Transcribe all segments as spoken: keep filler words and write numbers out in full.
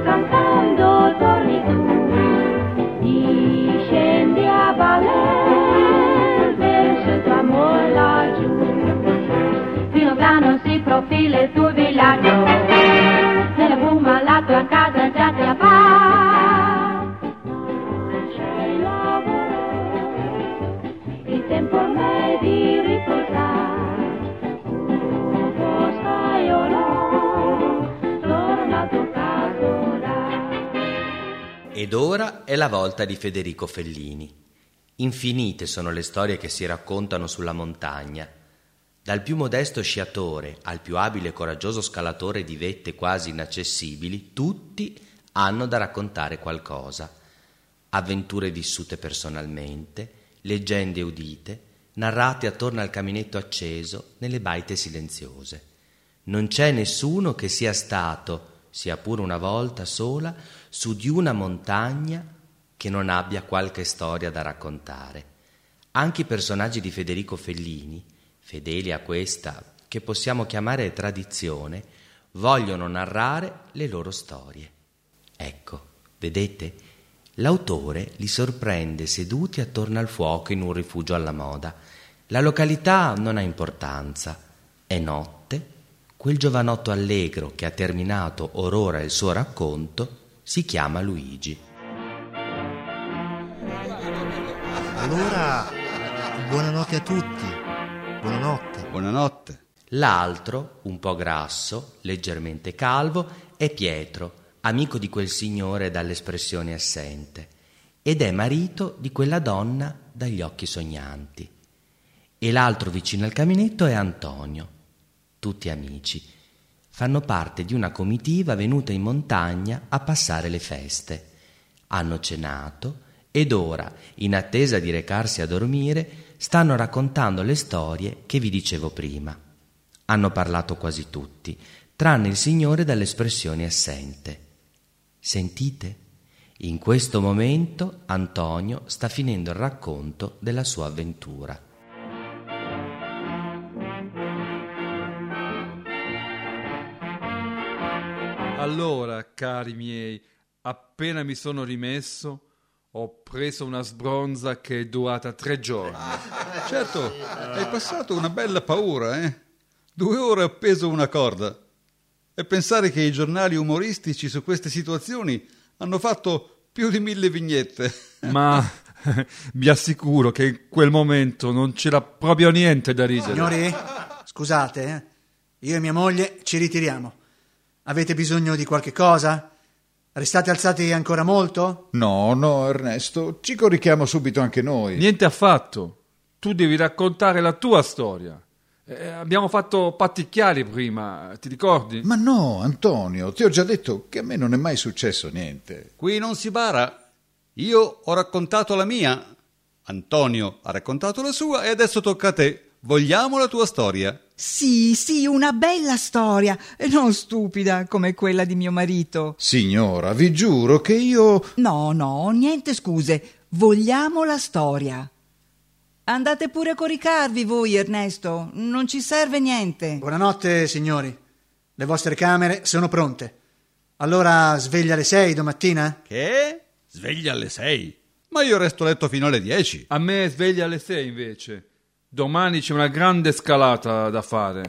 cantando torni tu, discendi a valer verso il tuo amor laggiù. Piano piano si profila il tuo villaggio, nella bruma la tua casa già ti appare. Non c'è lavoro, il tempo ormai di riposare. Dove stai ora? Torna a tuo caso là. Ed ora è la volta di Federico Fellini. Infinite sono le storie che si raccontano sulla montagna. Dal più modesto sciatore al più abile e coraggioso scalatore di vette quasi inaccessibili, tutti hanno da raccontare qualcosa. Avventure vissute personalmente, leggende udite, narrate attorno al caminetto acceso nelle baite silenziose. Non c'è nessuno che sia stato, sia pure una volta sola, su di una montagna che non abbia qualche storia da raccontare. Anche i personaggi di Federico Fellini, fedeli a questa che possiamo chiamare tradizione, vogliono narrare le loro storie. Ecco, vedete, l'autore li sorprende seduti attorno al fuoco in un rifugio alla moda. La località non ha importanza. È notte, quel giovanotto allegro che ha terminato or ora il suo racconto si chiama Luigi. Allora, buonanotte a tutti. Buonanotte. Buonanotte. L'altro, un po' grasso, leggermente calvo, è Pietro, amico di quel signore dall'espressione assente, ed è marito di quella donna dagli occhi sognanti. E l'altro vicino al caminetto è Antonio. Tutti amici. Fanno parte di una comitiva venuta in montagna a passare le feste. Hanno cenato ed ora, in attesa di recarsi a dormire, stanno raccontando le storie che vi dicevo prima. Hanno parlato quasi tutti, tranne il signore dall'espressione assente. Sentite? In questo momento Antonio sta finendo il racconto della sua avventura. Allora, cari miei, appena mi sono rimesso, ho preso una sbronza che è durata tre giorni. Certo, hai passato una bella paura, eh? Due ore appeso a una corda. E pensare che i giornali umoristici su queste situazioni hanno fatto più di mille vignette. Ma vi assicuro che in quel momento non c'era proprio niente da ridere. Signori, scusate, eh? Io e mia moglie ci ritiriamo. Avete bisogno di qualche cosa? Restate alzati ancora molto? No, no, Ernesto, ci corichiamo subito anche noi. Niente affatto. Tu devi raccontare la tua storia. Eh, abbiamo fatto patti chiari prima, ti ricordi? Ma no, Antonio, ti ho già detto che a me non è mai successo niente. Qui non si bara. Io ho raccontato la mia, Antonio ha raccontato la sua e adesso tocca a te. Vogliamo la tua storia? Sì, sì, una bella storia, non stupida come quella di mio marito. Signora, vi giuro che io... No, no, niente scuse, vogliamo la storia. Andate pure a coricarvi voi, Ernesto, non ci serve niente. Buonanotte, signori. Le vostre camere sono pronte. Allora sveglia alle sei domattina? Che? Sveglia alle sei? Ma io resto a letto fino alle dieci. A me sveglia alle sei invece. Domani c'è una grande scalata da fare.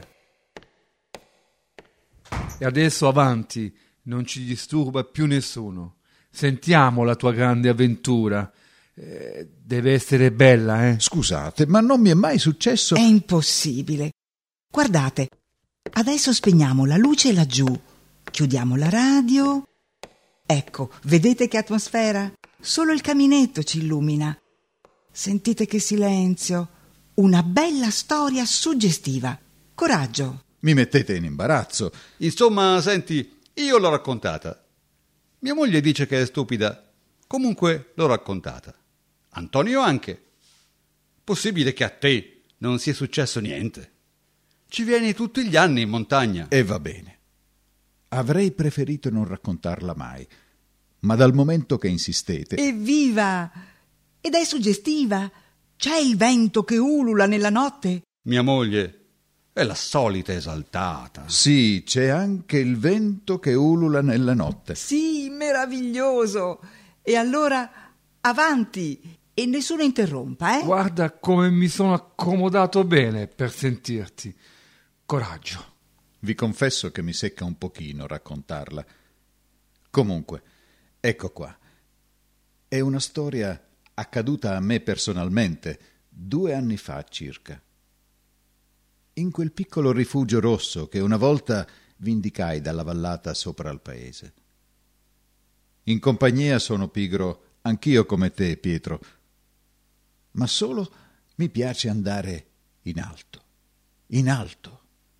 E adesso avanti, non ci disturba più nessuno. Sentiamo la tua grande avventura. Eh, deve essere bella, eh? Scusate, ma non mi è mai successo... È impossibile. Guardate, adesso spegniamo la luce laggiù, chiudiamo la radio. Ecco, vedete che atmosfera? Solo il caminetto ci illumina. Sentite che silenzio. Una bella storia suggestiva. Coraggio. Mi mettete in imbarazzo. Insomma, senti, io l'ho raccontata. Mia moglie dice che è stupida. Comunque l'ho raccontata. Antonio anche. Possibile che a te non sia successo niente? Ci vieni tutti gli anni in montagna. E va bene. Avrei preferito non raccontarla mai. Ma dal momento che insistete... Evviva! Ed è suggestiva. C'è il vento che ulula nella notte? Mia moglie è la solita esaltata. Sì, c'è anche il vento che ulula nella notte. Sì, Meraviglioso! E allora avanti e nessuno interrompa, eh? Guarda come mi sono accomodato bene per sentirti. Coraggio. Vi confesso che mi secca un pochino raccontarla. Comunque, ecco qua. È una storia accaduta a me personalmente due anni fa circa. In quel piccolo rifugio rosso che una volta vi indicai dalla vallata sopra al paese. In compagnia sono pigro anch'io come te, Pietro, ma solo mi piace andare in alto, in alto.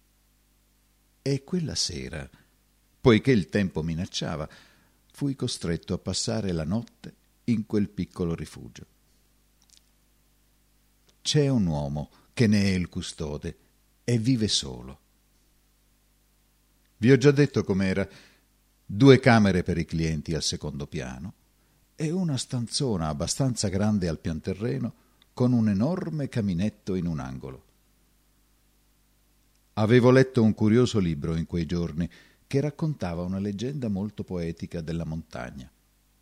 E quella sera, poiché il tempo minacciava, fui costretto a passare la notte in quel piccolo rifugio. C'è un uomo che ne è il custode e vive solo. Vi ho già detto com'era: due camere per i clienti al secondo piano e una stanzona abbastanza grande al pianterreno con un enorme caminetto in un angolo. Avevo letto un curioso libro in quei giorni che raccontava una leggenda molto poetica della montagna.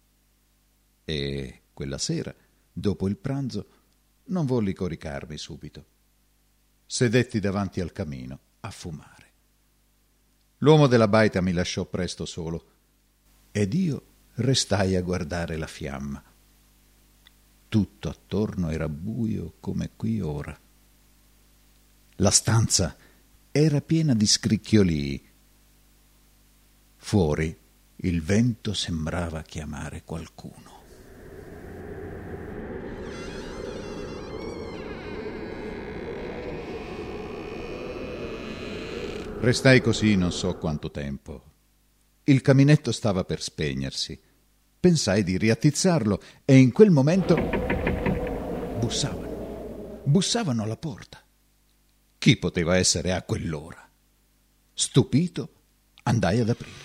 E quella sera, dopo il pranzo, non volli coricarmi subito. Sedetti davanti al camino a fumare. L'uomo della baita mi lasciò presto solo ed io restai a guardare la fiamma. Tutto attorno era buio come qui ora. La stanza era piena di scricchiolii. Fuori il vento sembrava chiamare qualcuno. Restai così non so quanto tempo. Il caminetto stava per spegnersi. Pensai di riattizzarlo e in quel momento bussavano. Bussavano alla porta. Chi poteva essere a quell'ora? Stupito, andai ad aprire.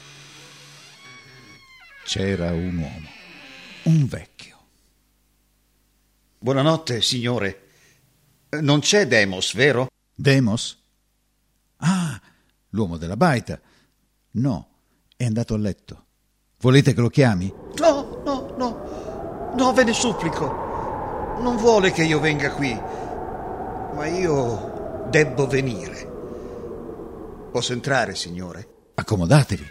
C'era un uomo, un vecchio. Buonanotte, signore. Non c'è Demos, vero? Demos? Ah, l'uomo della baita. No, è andato a letto. Volete che lo chiami? No, no, no. No, ve ne supplico. Non vuole che io venga qui. Ma io debbo venire. Posso entrare, signore? Accomodatevi.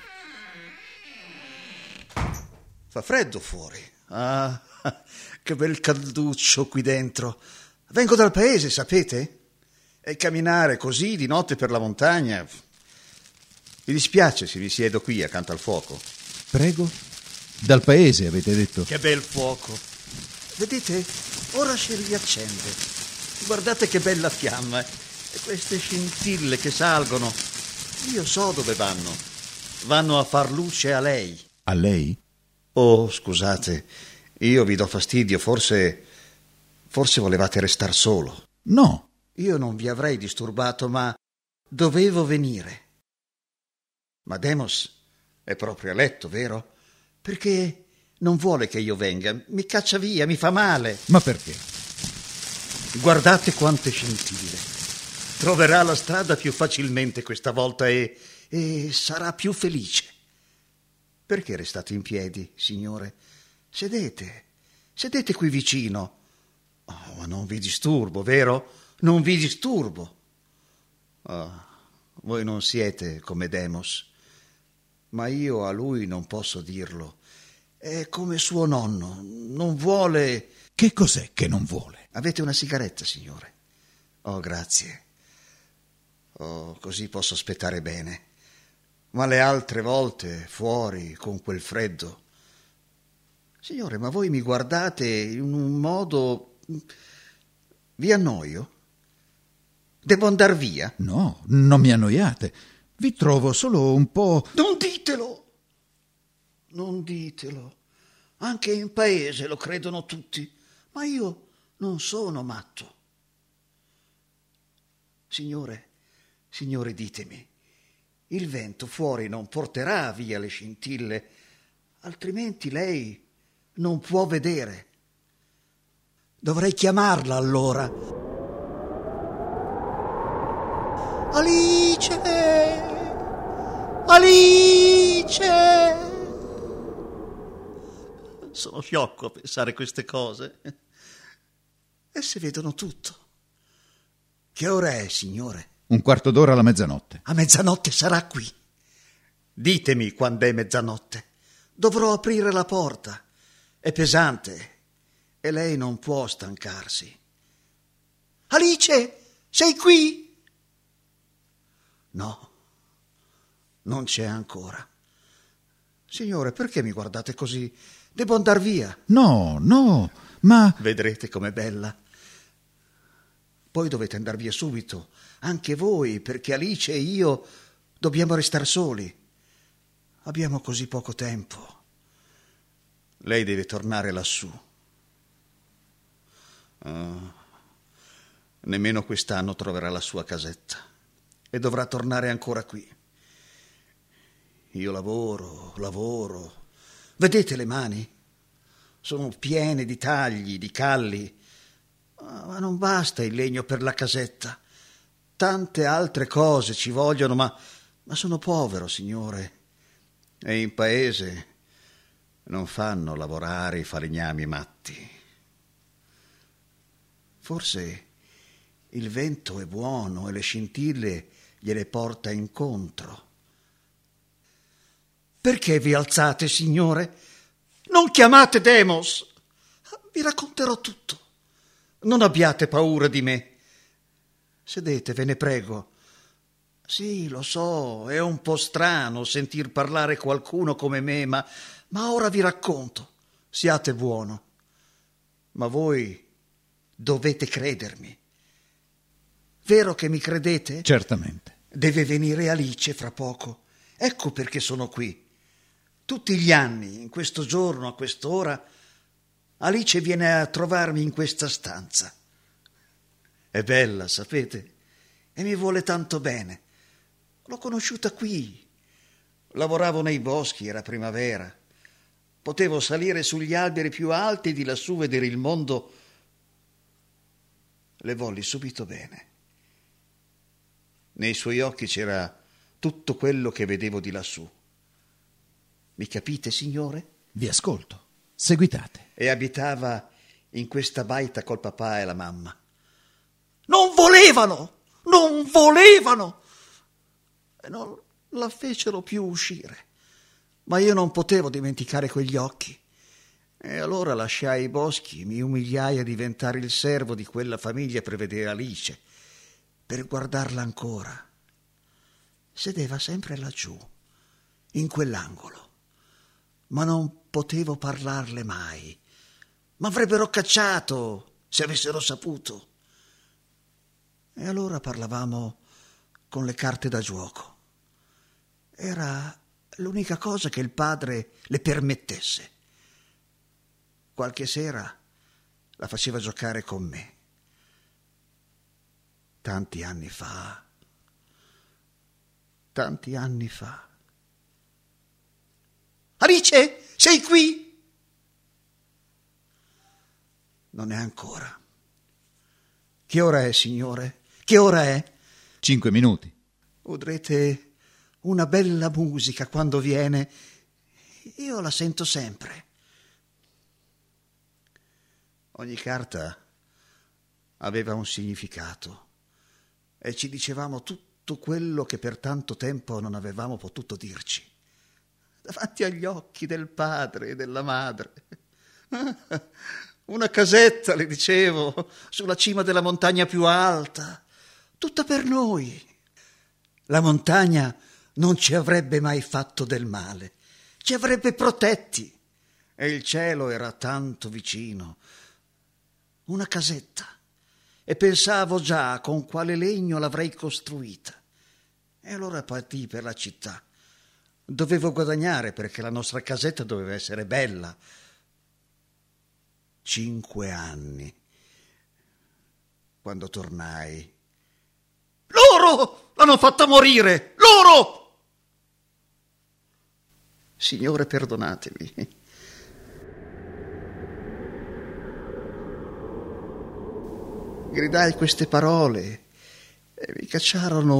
Fa freddo fuori. Ah, che bel calduccio qui dentro. Vengo dal paese, sapete? E camminare così di notte per la montagna. Mi dispiace se mi siedo qui accanto al fuoco. Prego. Dal paese, avete detto? Che bel fuoco. Vedete? Ora si riaccende. Guardate che bella fiamma. E queste scintille che salgono. Io so dove vanno. Vanno a far luce a lei. A lei? Oh, scusate. Io vi do fastidio. Forse... Forse volevate restar solo. No. Io non vi avrei disturbato, ma dovevo venire. Ma Demos è proprio a letto, vero? Perché non vuole che io venga. Mi caccia via, mi fa male. Ma perché? Guardate quante scintille. Troverà la strada più facilmente questa volta e, e sarà più felice. Perché restate in piedi, signore? Sedete, sedete qui vicino. Oh, ma non vi disturbo, vero? Non vi disturbo. Oh, voi non siete come Demos, ma io a lui non posso dirlo. È come suo nonno, non vuole... Che cos'è che non vuole? Avete una sigaretta, signore? Oh, grazie. Oh, così posso aspettare bene. Ma le altre volte, fuori, con quel freddo... Signore, ma voi mi guardate in un modo... Vi annoio? Devo andar via? No, non mi annoiate. Vi trovo solo un po'... Non ditelo! Non ditelo. Anche in paese lo credono tutti. Ma io non sono matto. Signore, signore, ditemi, il vento fuori non porterà via le scintille, altrimenti lei non può vedere. Dovrei chiamarla allora. Alice! Alice! sono sciocco a pensare queste cose. Esse vedono tutto. Che ora è, signore? Un quarto d'ora alla mezzanotte. A mezzanotte sarà qui. Ditemi quando è mezzanotte. Dovrò aprire la porta. È pesante e lei non può stancarsi. Alice, sei qui? No, non c'è ancora. Signore, perché mi guardate così? Devo andar via. No, no, ma... Vedrete com'è bella. Poi dovete andar via subito, anche voi, perché Alice e io dobbiamo restare soli. Abbiamo così poco tempo. Lei deve tornare lassù. Uh, nemmeno quest'anno troverà la sua casetta e dovrà tornare ancora qui. Io lavoro, lavoro. Vedete le mani? Sono piene di tagli, di calli. Ma non basta il legno per la casetta. Tante altre cose ci vogliono, ma, ma sono povero, signore. E in paese non fanno lavorare i falegnami matti. Forse il vento è buono e le scintille gliele porta incontro. Perché vi alzate, signore? Non chiamate Demos. Vi racconterò tutto. Non abbiate paura di me. Sedete, ve ne prego. Sì, lo so, è un po' strano sentir parlare qualcuno come me, ma, ma ora vi racconto. Siate buono. Ma voi dovete credermi. Vero che mi credete? Certamente. Deve venire Alice fra poco. Ecco perché sono qui. Tutti gli anni, in questo giorno, a quest'ora, Alice viene a trovarmi in questa stanza. È bella, sapete? E mi vuole tanto bene. L'ho conosciuta qui. Lavoravo nei boschi, era primavera. Potevo salire sugli alberi più alti e di lassù vedere il mondo. Le volli subito bene. Nei suoi occhi c'era tutto quello che vedevo di lassù. Mi capite, signore? Vi ascolto. Seguitate. E abitava in questa baita col papà e la mamma. Non volevano! Non volevano! E non la fecero più uscire. Ma io non potevo dimenticare quegli occhi. E allora lasciai i boschi, mi umiliai a diventare il servo di quella famiglia per vedere Alice, per guardarla ancora. Sedeva sempre laggiù, in quell'angolo. Ma non potevo parlarle mai. M'avrebbero cacciato se avessero saputo. E allora parlavamo con le carte da gioco. Era l'unica cosa che il padre le permettesse. Qualche sera la faceva giocare con me. Tanti anni fa. Tanti anni fa. Alice, sei qui? Non è ancora. Che ora è, signore? Che ora è? Cinque minuti. Udrete una bella musica quando viene. Io la sento sempre. Ogni carta aveva un significato e ci dicevamo tutto quello che per tanto tempo non avevamo potuto dirci. Davanti agli occhi del padre e della madre. Una casetta, le dicevo, sulla cima della montagna più alta, tutta per noi. La montagna non ci avrebbe mai fatto del male, ci avrebbe protetti. E il cielo era tanto vicino. Una casetta. E pensavo già con quale legno l'avrei costruita. E allora partii per la città. Dovevo guadagnare perché la nostra casetta doveva essere bella. Cinque anni. Quando tornai. Loro l'hanno fatta morire! Loro! Signore, perdonatemi. Gridai queste parole e mi cacciarono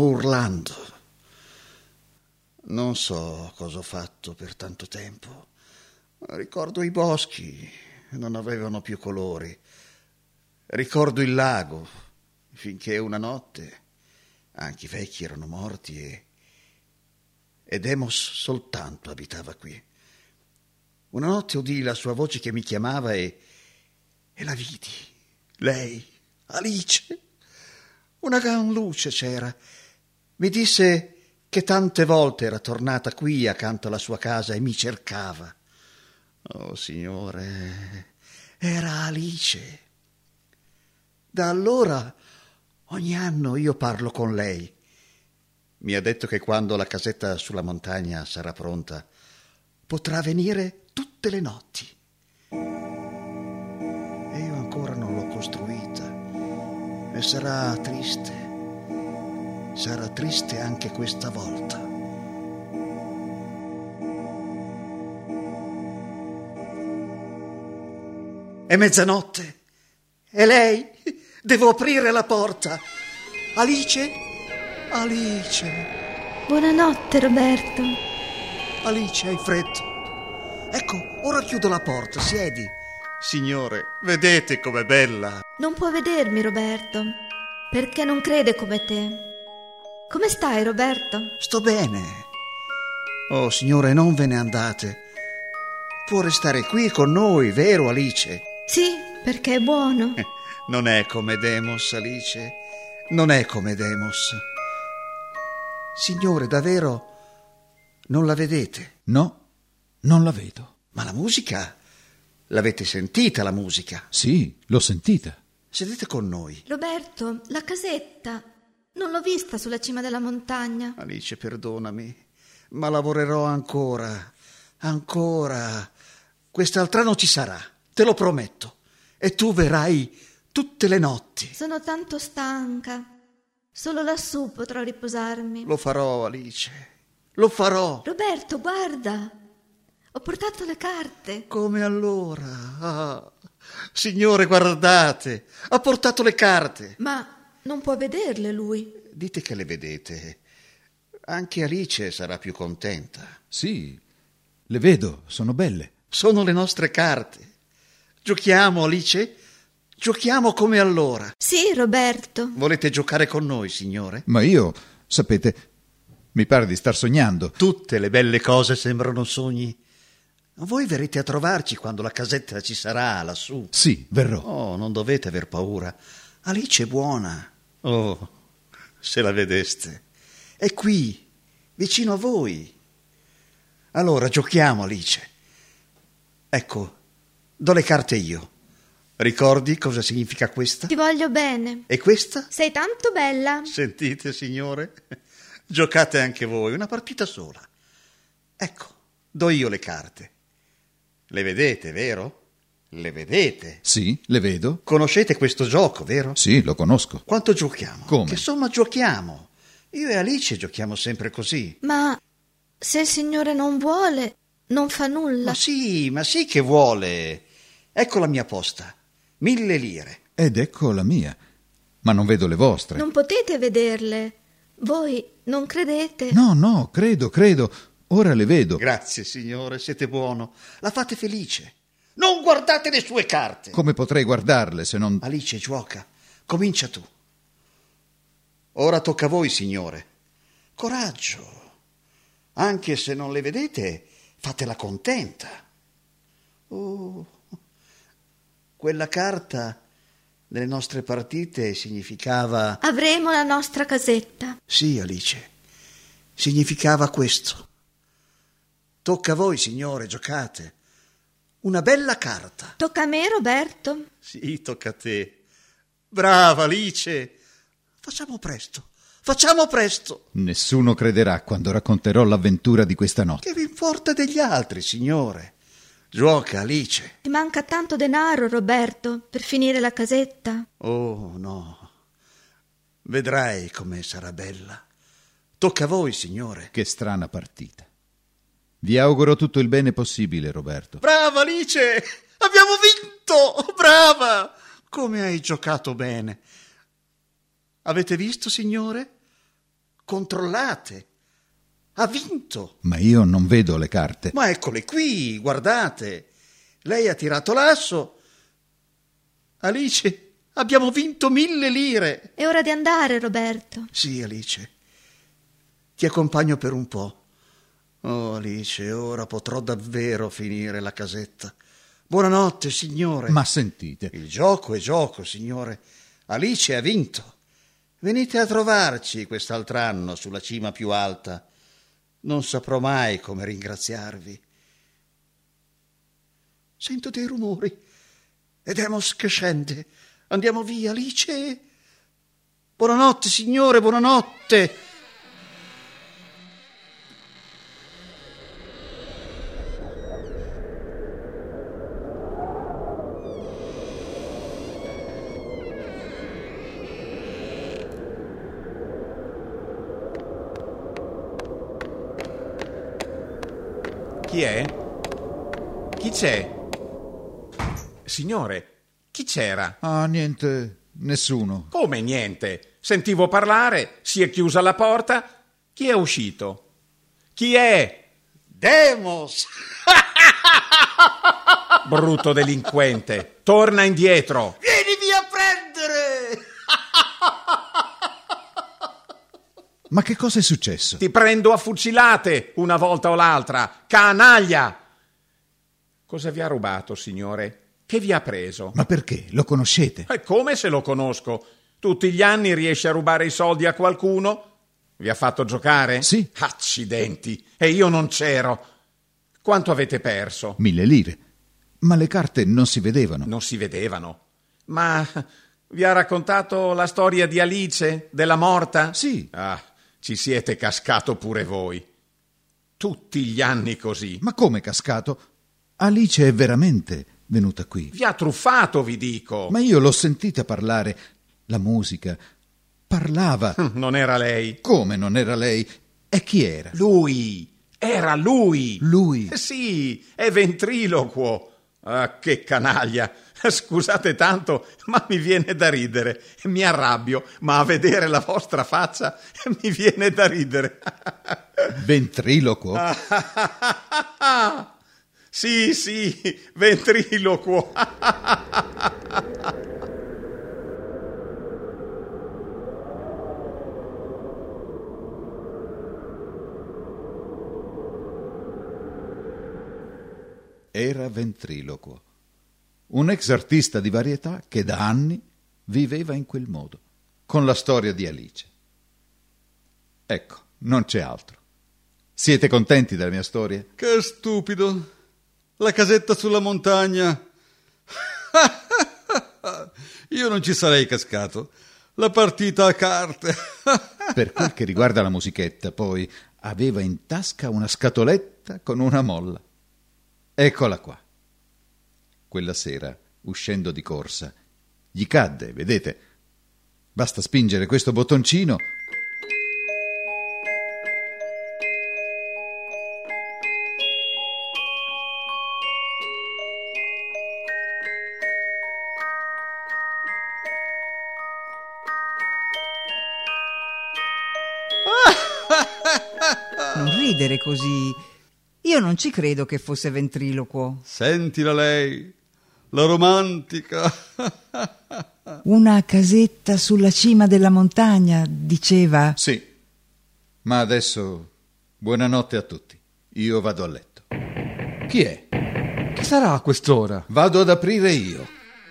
urlando. Non so cosa ho fatto per tanto tempo, Ricordo i boschi, non avevano più colori. Ricordo il lago, finché una notte anche i vecchi erano morti e, ed Emos soltanto abitava qui. Una notte udii la sua voce che mi chiamava e, e la vidi. Lei, Alice, una gran luce c'era. Mi disse che tante volte era tornata qui accanto alla sua casa e mi cercava. Oh, Signore, era Alice. Da allora, ogni anno io parlo con lei. Mi ha detto che quando la casetta sulla montagna sarà pronta, potrà venire tutte le notti. E io ancora non l'ho costruita. E sarà triste. Sarà triste anche questa volta. È mezzanotte. E lei? Devo aprire la porta. Alice? Alice. Buonanotte, Roberto. Alice, hai freddo? Ecco, ora chiudo la porta, siedi. Signore, vedete com'è bella. Non può vedermi, Roberto, perché non crede come te. Come stai, Roberto? Sto bene. Oh, signore, non ve ne andate. Può restare qui con noi, vero, Alice? Sì, perché è buono. Non è come Demos, Alice. Non è come Demos. Signore, davvero non la vedete? No, non la vedo. Ma la musica? L'avete sentita, la musica? Sì, l'ho sentita. Sedete con noi. Roberto, la casetta. Non l'ho vista sulla cima della montagna. Alice, perdonami, ma lavorerò ancora. Ancora. Quest'altra non ci sarà, te lo prometto. E tu verrai tutte le notti. Sono tanto stanca. Solo lassù potrò riposarmi. Lo farò, Alice. Lo farò. Roberto, guarda. Ho portato le carte. Come allora? Ah. Signore, guardate. Ha portato le carte. Ma non può vederle lui. Dite che le vedete. Anche Alice sarà più contenta. Sì, le vedo, sono belle. Sono le nostre carte. Giochiamo, Alice? Giochiamo come allora. Sì, Roberto. Volete giocare con noi, signore? Ma io, sapete, mi pare di star sognando. Tutte le belle cose sembrano sogni. Voi verrete a trovarci quando la casetta ci sarà lassù. Sì, verrò. Oh, non dovete aver paura. Alice è buona. Oh, se la vedeste. È qui, vicino a voi. Allora, giochiamo, Alice. Ecco, do le carte io. Ricordi cosa significa questa? Ti voglio bene. E questa? Sei tanto bella. Sentite, signore? Giocate anche voi, una partita sola. Ecco, do io le carte. Le vedete, vero? Le vedete? Sì, le vedo. Conoscete questo gioco, vero? Sì, lo conosco. Quanto giochiamo? Come? Che somma giochiamo? Io e Alice giochiamo sempre così. Ma se il Signore non vuole, non fa nulla. Ma sì, ma sì che vuole. Ecco la mia posta. Mille lire. Ed ecco la mia. Ma non vedo le vostre. Non potete vederle. Voi non credete? No, no, credo, credo. Ora le vedo. Grazie, signore, siete buono. La fate felice. Non guardate le sue carte. Come potrei guardarle se non... Alice, gioca. Comincia tu. Ora tocca a voi, signore. Coraggio. Anche se non le vedete, fatela contenta. Oh, quella carta nelle nostre partite significava... Avremo la nostra casetta. Sì, Alice, significava questo. Tocca a voi, signore, giocate. Una bella carta. Tocca a me, Roberto. Sì, tocca a te. Brava, Alice. Facciamo presto, facciamo presto. Nessuno crederà quando racconterò l'avventura di questa notte. Che vi importa degli altri, signore? Gioca, Alice. Ti manca tanto denaro, Roberto, per finire la casetta? Oh, no. Vedrai come sarà bella. Tocca a voi, signore. Che strana partita. Vi auguro tutto il bene possibile, Roberto. Brava, Alice! Abbiamo vinto! Brava! Come hai giocato bene. Avete visto, signore? Controllate. Ha vinto. Ma io non vedo le carte. Ma eccole qui, guardate. Lei ha tirato l'asso. Alice, abbiamo vinto mille lire. È ora di andare, Roberto. Sì, Alice. Ti accompagno per un po'. Oh, Alice, ora potrò davvero finire la casetta. Buonanotte, signore. Ma sentite. Il gioco è gioco, signore. Alice ha vinto. Venite a trovarci quest'altro anno sulla cima più alta. Non saprò mai come ringraziarvi. Sento dei rumori. Ed Amos che scende. Andiamo via, Alice. Buonanotte, signore, buonanotte. Chi è? Chi c'è? Signore, chi c'era? Ah, niente, nessuno. Come niente? Sentivo parlare, si è chiusa la porta. Chi è uscito? Chi è? Demos! Brutto delinquente, torna indietro. Vienimi a prendere! Ma che cosa è successo? Ti prendo a fucilate una volta o l'altra, canaglia! Cosa vi ha rubato, signore? Che vi ha preso? Ma perché? Lo conoscete? E come se lo conosco? Tutti gli anni riesce a rubare i soldi a qualcuno? Vi ha fatto giocare? Sì. Accidenti! E io non c'ero. Quanto avete perso? Mille lire. Ma le carte non si vedevano. Non si vedevano. Ma vi ha raccontato la storia di Alice, della morta? Sì. Ah, ci siete cascato pure voi. Tutti gli anni così. Ma come cascato? Alice è veramente venuta qui. Vi ha truffato, vi dico. Ma io l'ho sentita parlare. La musica. Parlava. Non era lei. Come non era lei? E chi era? Lui. Era lui. Lui? Eh sì, è ventriloquo. Ah, che canaglia. Scusate tanto, ma mi viene da ridere. Mi arrabbio, ma a vedere la vostra faccia mi viene da ridere. Ventriloquo? Sì, sì, ventriloquo. Era ventriloquo. Un ex artista di varietà che da anni viveva in quel modo, con la storia di Alice. Ecco, non c'è altro. Siete contenti della mia storia? Che stupido. La casetta sulla montagna. Io non ci sarei cascato. La partita a carte. Per quel che riguarda la musichetta, poi, aveva in tasca una scatoletta con una molla. Eccola qua. Quella sera, uscendo di corsa, gli cadde, vedete? Basta spingere questo bottoncino. Non ridere così. Io non ci credo che fosse ventriloquo. Sentila lei, la romantica. Una casetta sulla cima della montagna, diceva. Sì, ma adesso buonanotte a tutti. Io vado a letto. Chi è? Chi sarà a quest'ora? Vado ad aprire io.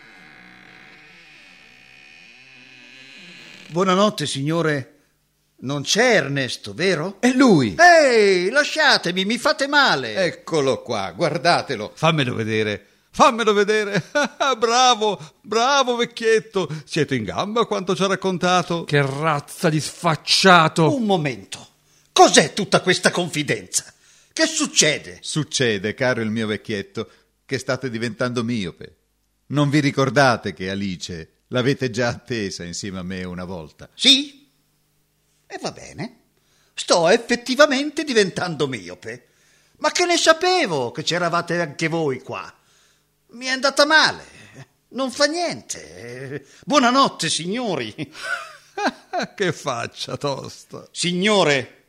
Buonanotte, signore. Non c'è Ernesto, vero? È lui! Ehi, lasciatemi, mi fate male. Eccolo qua, guardatelo. Fammelo vedere, fammelo vedere. Bravo, bravo vecchietto. Siete in gamba quanto ci ha raccontato. Che razza di sfacciato! Un momento. Cos'è tutta questa confidenza? Che succede? Succede, caro il mio vecchietto, che state diventando miope. Non vi ricordate che Alice l'avete già attesa insieme a me una volta? Sì? E va bene. Sto effettivamente diventando miope. Ma che ne sapevo che c'eravate anche voi qua? Mi è andata male. Non fa niente. Buonanotte, signori. Che faccia tosta. Signore,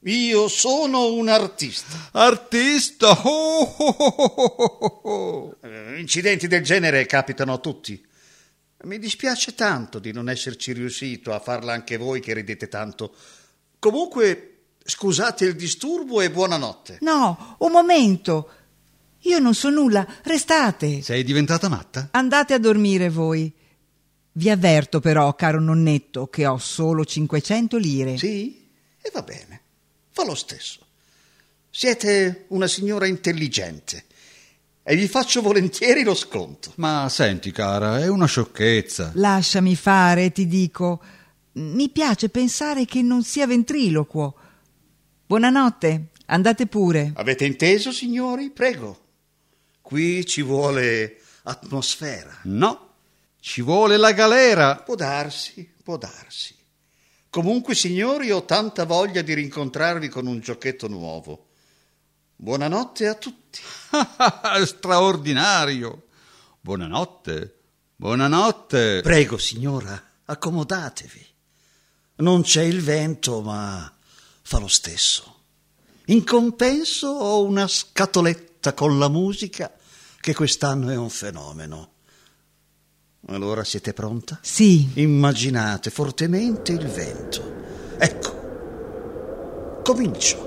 Io sono un artista. Artista? Oh, oh, oh, oh, oh. Incidenti del genere capitano a tutti. Mi dispiace tanto di non esserci riuscito a farla anche voi che ridete tanto. Comunque, scusate il disturbo e buonanotte. No, un momento. Io non so nulla, restate. Sei diventata matta? Andate a dormire voi. Vi avverto però, caro nonnetto, che ho solo cinquecento lire. Sì? E va bene. Fa lo stesso. Siete una signora intelligente e vi faccio volentieri lo sconto. Ma senti, cara, è una sciocchezza. Lasciami fare, ti dico. Mi piace pensare che non sia ventriloquo. Buonanotte, andate pure. Avete inteso, signori? Prego. Qui ci vuole atmosfera. No, ci vuole la galera. Può darsi, può darsi. Comunque, signori, ho tanta voglia di rincontrarvi con un giochetto nuovo. Buonanotte a tutti. Straordinario. Buonanotte, buonanotte. Prego, signora, accomodatevi. Non c'è il vento, ma fa lo stesso. In compenso ho una scatoletta con la musica che quest'anno è un fenomeno. Allora siete pronta? Sì. Immaginate fortemente il vento. Ecco, comincio.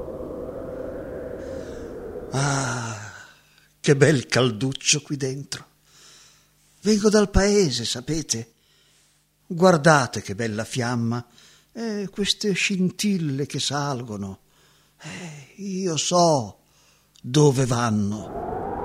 Ah, che bel calduccio qui dentro. Vengo dal paese, sapete? Guardate che bella fiamma e queste scintille che salgono. Eh, io so dove vanno.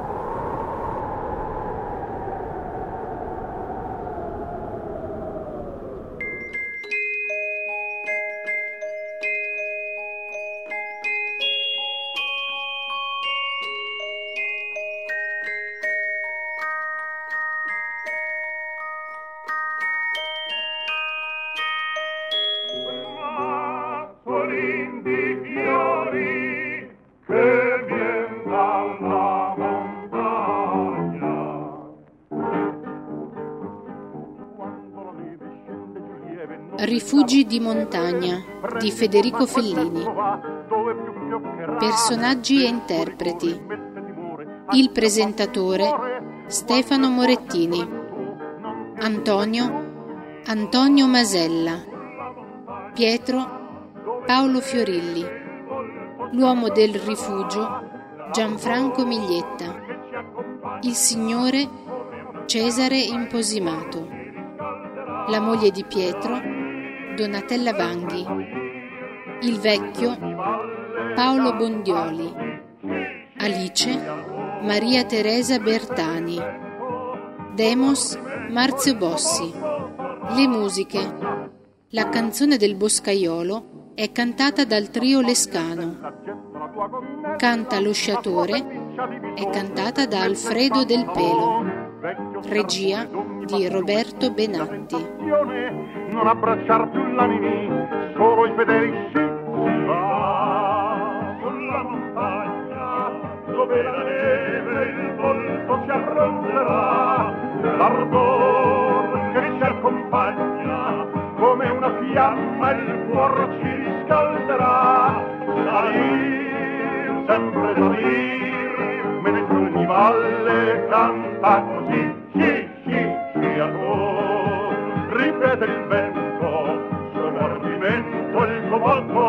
Rifugi di montagna di Federico Fellini. Personaggi e interpreti. Il presentatore Stefano Morettini. Antonio Antonio Masella. Pietro Paolo Fiorilli. L'uomo del rifugio Gianfranco Miglietta. Il signore Cesare Imposimato. La moglie di Pietro Donatella Vanghi. Il vecchio Paolo Bondioli. Alice Maria Teresa Bertani. Demos Marzio Bossi. Le musiche. La canzone del boscaiolo è cantata dal trio Lescano. Canta lo sciatore è cantata da Alfredo Del Pelo. Regia di Roberto Benatti. Non abbracciar più l'animi, solo i fedeli si va sulla montagna, dove la neve il volto si arronzerà, l'ardor che ci accompagna, come una fiamma il cuor ci riscalderà, salir, sempre salir, mentre ogni valle canta così, sì, sì, sì, amor. Ripete il vento, suo mordimento, il comando